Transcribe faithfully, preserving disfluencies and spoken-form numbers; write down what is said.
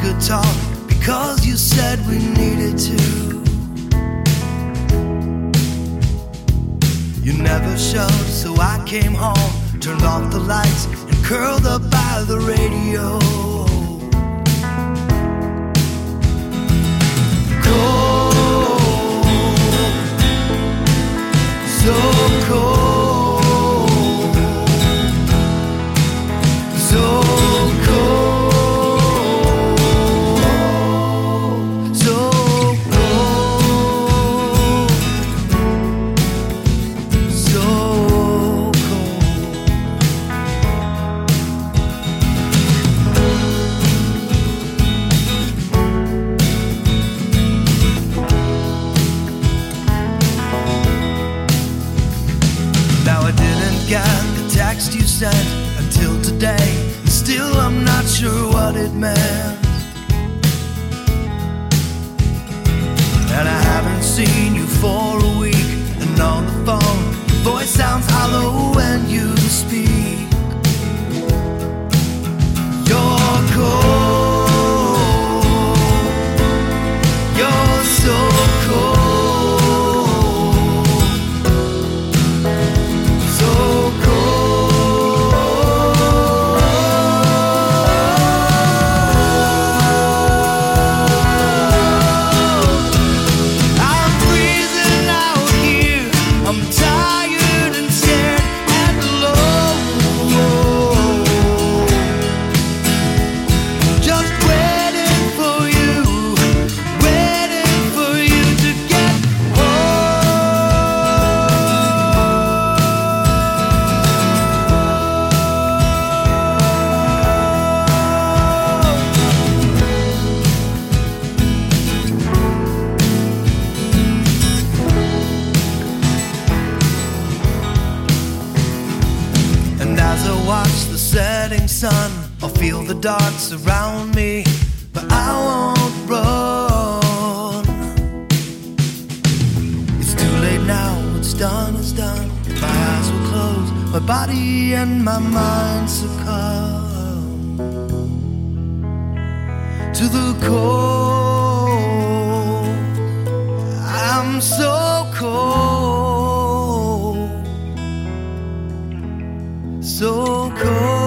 could talk because you said we needed to. You never showed, so I came home, turned off the lights, and curled up by the radio. Cold, so cold, so cold, so cold, so the text you sent until today, and still I'm not sure what it meant. And I haven't seen you for a week, and on the phone your voice sounds hollow when you speak. You're cold, you're so cold. Sun, I'll feel the darts around me, but I won't run. It's too late now, what's done is done. My eyes will close, my body and my mind succumb to the cold. I'm so cold, so cold.